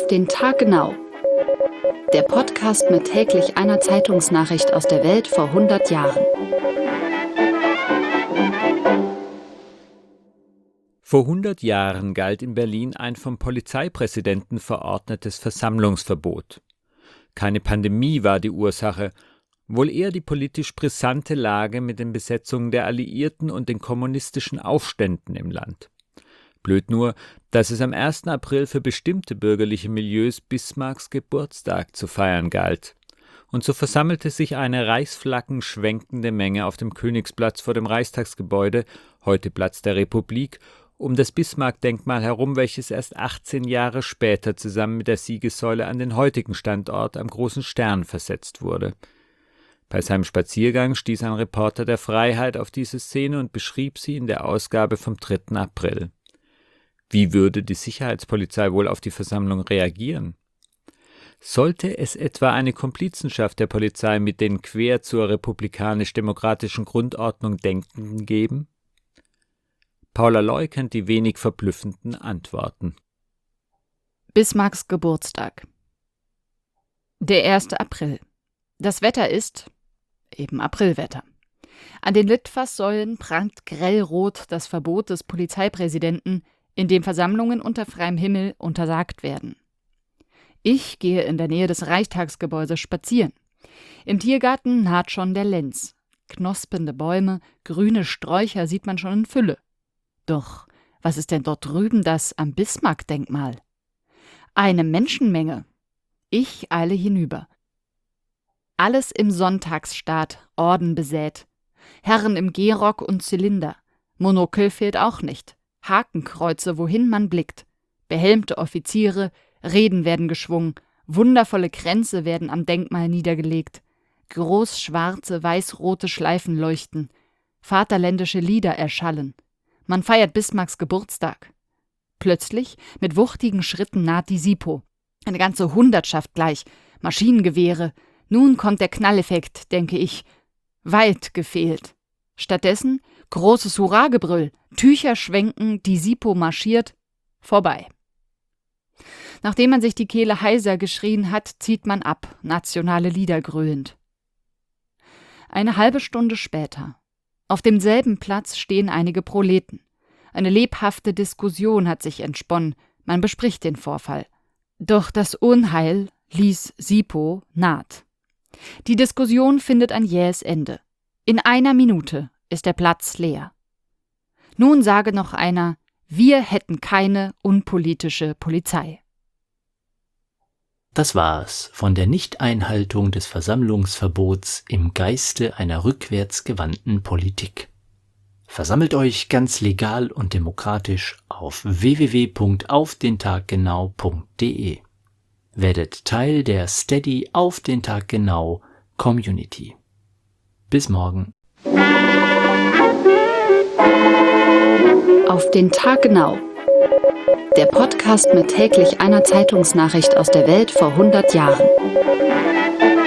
den Tag genau. Der Podcast mit täglich einer Zeitungsnachricht aus der Welt vor 100 Jahren. Vor 100 Jahren galt in Berlin ein vom Polizeipräsidenten verordnetes Versammlungsverbot. Keine Pandemie war die Ursache, wohl eher die politisch brisante Lage mit den Besetzungen der Alliierten und den kommunistischen Aufständen im Land. Blöd nur, dass es am 1. April für bestimmte bürgerliche Milieus Bismarcks Geburtstag zu feiern galt. Und so versammelte sich eine Reichsflaggen schwenkende Menge auf dem Königsplatz vor dem Reichstagsgebäude, heute Platz der Republik, um das Bismarck-Denkmal herum, welches erst 18 Jahre später zusammen mit der Siegessäule an den heutigen Standort am Großen Stern versetzt wurde. Bei seinem Spaziergang stieß ein Reporter der Freiheit auf diese Szene und beschrieb sie in der Ausgabe vom 3. April. Wie würde die Sicherheitspolizei wohl auf die Versammlung reagieren? Sollte es etwa eine Komplizenschaft der Polizei mit den quer zur republikanisch-demokratischen Grundordnung Denkenden geben? Paula Loy kennt die wenig verblüffenden Antworten. Bismarcks Geburtstag. Der 1. April. Das Wetter ist eben Aprilwetter. An den Litfaßsäulen prangt grellrot das Verbot des Polizeipräsidenten, in dem Versammlungen unter freiem Himmel untersagt werden. Ich gehe in der Nähe des Reichstagsgebäudes spazieren. Im Tiergarten naht schon der Lenz. Knospende Bäume, grüne Sträucher sieht man schon in Fülle. Doch was ist denn dort drüben das am Bismarck-Denkmal? Eine Menschenmenge. Ich eile hinüber. Alles im Sonntagsstaat, ordenbesät. Herren im Gehrock und Zylinder. Monokel fehlt auch nicht. Hakenkreuze, wohin man blickt. Behelmte Offiziere, Reden werden geschwungen, wundervolle Kränze werden am Denkmal niedergelegt. Großschwarze, weißrote Schleifen leuchten. Vaterländische Lieder erschallen. Man feiert Bismarcks Geburtstag. Plötzlich, mit wuchtigen Schritten naht die SiPo. Eine ganze Hundertschaft gleich. Maschinengewehre. Nun kommt der Knalleffekt, denke ich. Weit gefehlt. Stattdessen großes Hurragebrüll, Tücher schwenken, die SiPo marschiert, vorbei. Nachdem man sich die Kehle heiser geschrien hat, zieht man ab, nationale Lieder grölend. Eine halbe Stunde später. Auf demselben Platz stehen einige Proleten. Eine lebhafte Diskussion hat sich entsponnen, man bespricht den Vorfall. Doch das Unheil ließ SiPo naht. Die Diskussion findet ein jähes Ende. In einer Minute ist der Platz leer. Nun sage noch einer, wir hätten keine unpolitische Polizei. Das war's von der Nichteinhaltung des Versammlungsverbots im Geiste einer rückwärtsgewandten Politik. Versammelt euch ganz legal und demokratisch auf www.aufdentaggenau.de. Werdet Teil der Steady Auf den Tag genau Community. Bis morgen. Auf den Tag genau. Der Podcast mit täglich einer Zeitungsnachricht aus der Welt vor 100 Jahren.